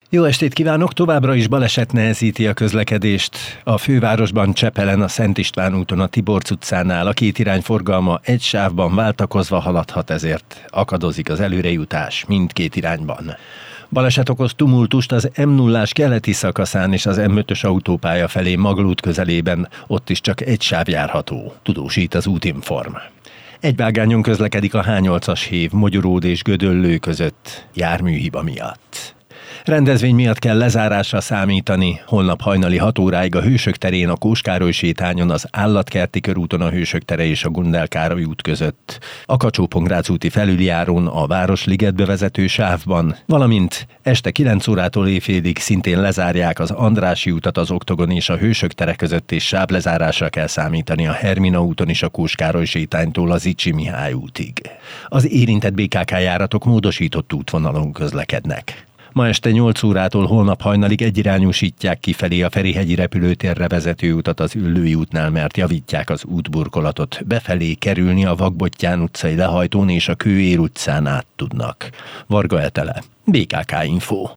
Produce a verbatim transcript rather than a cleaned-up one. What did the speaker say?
Jó estét kívánok! Továbbra is baleset nehezíti a közlekedést. A fővárosban Csepelen, a Szent István úton, a Tiborcs utcánál a két irány forgalma egy sávban váltakozva haladhat, ezért akadozik az előrejutás mindkét irányban. Baleset okoz tumultust az M nullás keleti szakaszán és az M ötös autópálya felé Maglód közelében, ott is csak egy sáv járható, tudósít az Útinform. Egy vágányon közlekedik a H nyolcas hév Mogyoród és Gödöllő között járműhiba miatt. Rendezvény miatt kell lezárásra számítani. Holnap hajnali hat óráig a Hősök terén, a Kós-Károly sétányon, az Állatkerti körúton a Hősök tere és a Gundel Károly út között, a Kacsó-Pongrác úti felüljárón, a Városligetbe vezető sávban, valamint este kilenc órától éjfélig szintén lezárják az Andrássy utat, az Oktogon és a Hősök tere között, és sávlezárásra kell számítani a Hermina úton és a Kós-Károly sétánytól az Icsi Mihály útig. Az érintett bé ká ká járatok módosított útvonalon közlekednek. Ma este nyolc órától holnap hajnalig egyirányúsítják kifelé a Ferihegyi repülőtérre vezető utat az Üllői útnál, mert javítják az útburkolatot. Befelé kerülni a Vakbottyán utcai lehajtón és a Kőér utcán át tudnak. Varga Etele, bé ká ká Info.